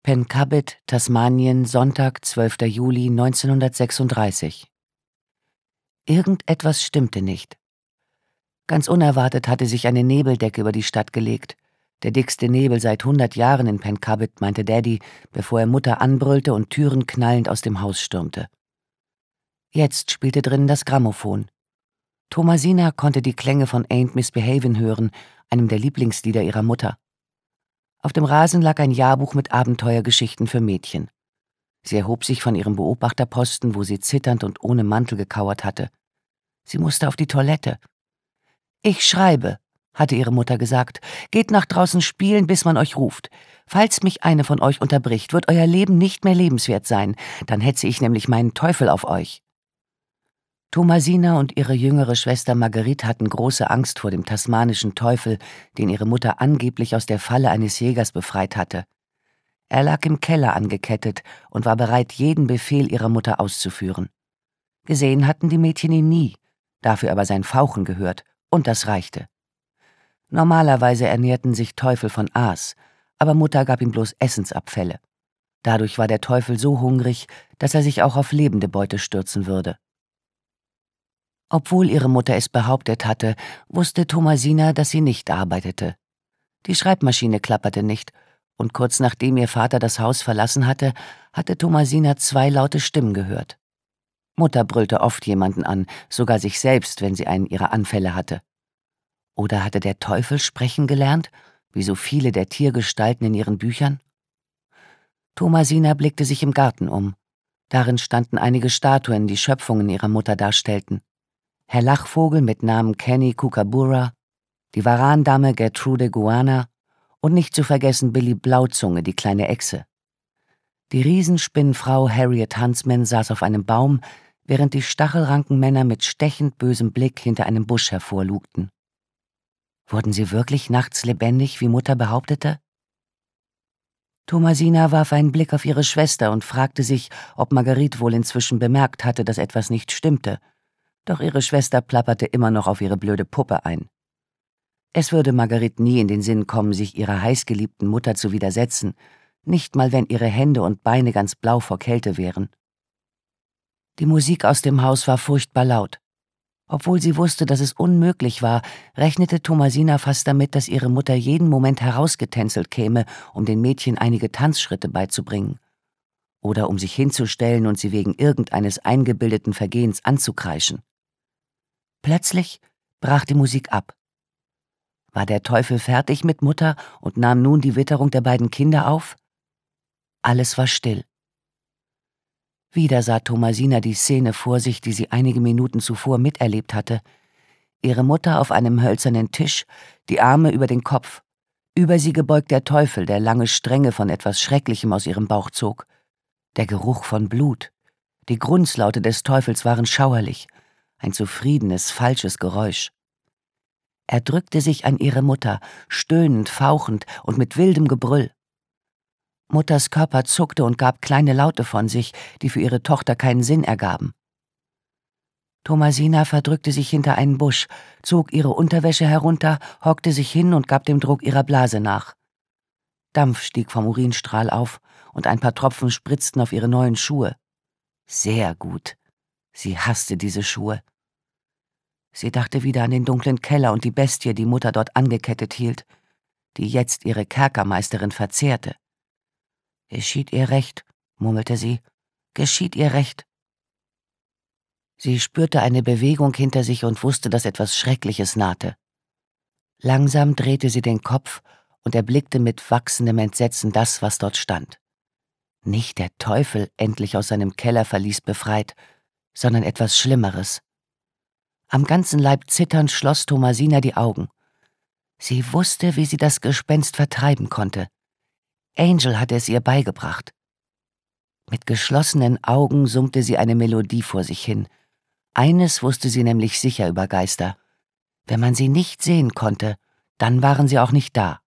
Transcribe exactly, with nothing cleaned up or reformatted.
Pencabbit, Tasmanien, Sonntag, zwölfter Juli neunzehnhundertsechsunddreißig. Irgendetwas stimmte nicht. Ganz unerwartet hatte sich eine Nebeldecke über die Stadt gelegt. Der dickste Nebel seit hundert Jahren in Pencabbit, meinte Daddy, bevor er Mutter anbrüllte und Türen knallend aus dem Haus stürmte. Jetzt spielte drinnen das Grammophon. Thomasina konnte die Klänge von Ain't Misbehavin' hören, einem der Lieblingslieder ihrer Mutter. Auf dem Rasen lag ein Jahrbuch mit Abenteuergeschichten für Mädchen. Sie erhob sich von ihrem Beobachterposten, wo sie zitternd und ohne Mantel gekauert hatte. Sie musste auf die Toilette. »Ich schreibe«, hatte ihre Mutter gesagt. »Geht nach draußen spielen, bis man euch ruft. Falls mich eine von euch unterbricht, wird euer Leben nicht mehr lebenswert sein. Dann hetze ich nämlich meinen Teufel auf euch.« Thomasina und ihre jüngere Schwester Marguerite hatten große Angst vor dem tasmanischen Teufel, den ihre Mutter angeblich aus der Falle eines Jägers befreit hatte. Er lag im Keller angekettet und war bereit, jeden Befehl ihrer Mutter auszuführen. Gesehen hatten die Mädchen ihn nie, dafür aber sein Fauchen gehört, und das reichte. Normalerweise ernährten sich Teufel von Aas, aber Mutter gab ihm bloß Essensabfälle. Dadurch war der Teufel so hungrig, dass er sich auch auf lebende Beute stürzen würde. Obwohl ihre Mutter es behauptet hatte, wusste Thomasina, dass sie nicht arbeitete. Die Schreibmaschine klapperte nicht, und kurz nachdem ihr Vater das Haus verlassen hatte, hatte Thomasina zwei laute Stimmen gehört. Mutter brüllte oft jemanden an, sogar sich selbst, wenn sie einen ihrer Anfälle hatte. Oder hatte der Teufel sprechen gelernt, wie so viele der Tiergestalten in ihren Büchern? Thomasina blickte sich im Garten um. Darin standen einige Statuen, die Schöpfungen ihrer Mutter darstellten. Herr Lachvogel mit Namen Kenny Kookaburra, die Warandame Gertrude Guana und nicht zu vergessen Billy Blauzunge, die kleine Echse. Die Riesenspinnenfrau Harriet Huntsman saß auf einem Baum, während die Stachelrankenmänner mit stechend bösem Blick hinter einem Busch hervorlugten. Wurden sie wirklich nachts lebendig, wie Mutter behauptete? Thomasina warf einen Blick auf ihre Schwester und fragte sich, ob Marguerite wohl inzwischen bemerkt hatte, dass etwas nicht stimmte. Doch ihre Schwester plapperte immer noch auf ihre blöde Puppe ein. Es würde Marguerite nie in den Sinn kommen, sich ihrer heißgeliebten Mutter zu widersetzen, nicht mal wenn ihre Hände und Beine ganz blau vor Kälte wären. Die Musik aus dem Haus war furchtbar laut. Obwohl sie wusste, dass es unmöglich war, rechnete Thomasina fast damit, dass ihre Mutter jeden Moment herausgetänzelt käme, um den Mädchen einige Tanzschritte beizubringen. Oder um sich hinzustellen und sie wegen irgendeines eingebildeten Vergehens anzukreischen. Plötzlich brach die Musik ab. War der Teufel fertig mit Mutter und nahm nun die Witterung der beiden Kinder auf? Alles war still. Wieder sah Thomasina die Szene vor sich, die sie einige Minuten zuvor miterlebt hatte. Ihre Mutter auf einem hölzernen Tisch, die Arme über den Kopf. Über sie gebeugt der Teufel, der lange Stränge von etwas Schrecklichem aus ihrem Bauch zog. Der Geruch von Blut. Die Grunzlaute des Teufels waren schauerlich. Ein zufriedenes, falsches Geräusch. Er drückte sich an ihre Mutter, stöhnend, fauchend und mit wildem Gebrüll. Mutters Körper zuckte und gab kleine Laute von sich, die für ihre Tochter keinen Sinn ergaben. Thomasina verdrückte sich hinter einen Busch, zog ihre Unterwäsche herunter, hockte sich hin und gab dem Druck ihrer Blase nach. Dampf stieg vom Urinstrahl auf und ein paar Tropfen spritzten auf ihre neuen Schuhe. Sehr gut. Sie hasste diese Schuhe. Sie dachte wieder an den dunklen Keller und die Bestie, die Mutter dort angekettet hielt, die jetzt ihre Kerkermeisterin verzehrte. »Geschieht ihr recht«, murmelte sie, »geschieht ihr recht.« Sie spürte eine Bewegung hinter sich und wusste, dass etwas Schreckliches nahte. Langsam drehte sie den Kopf und erblickte mit wachsendem Entsetzen das, was dort stand. Nicht der Teufel, endlich aus seinem Kellerverlies befreit, sondern etwas Schlimmeres. Am ganzen Leib zitternd schloss Thomasina die Augen. Sie wusste, wie sie das Gespenst vertreiben konnte. Angel hatte es ihr beigebracht. Mit geschlossenen Augen summte sie eine Melodie vor sich hin. Eines wusste sie nämlich sicher über Geister. Wenn man sie nicht sehen konnte, dann waren sie auch nicht da.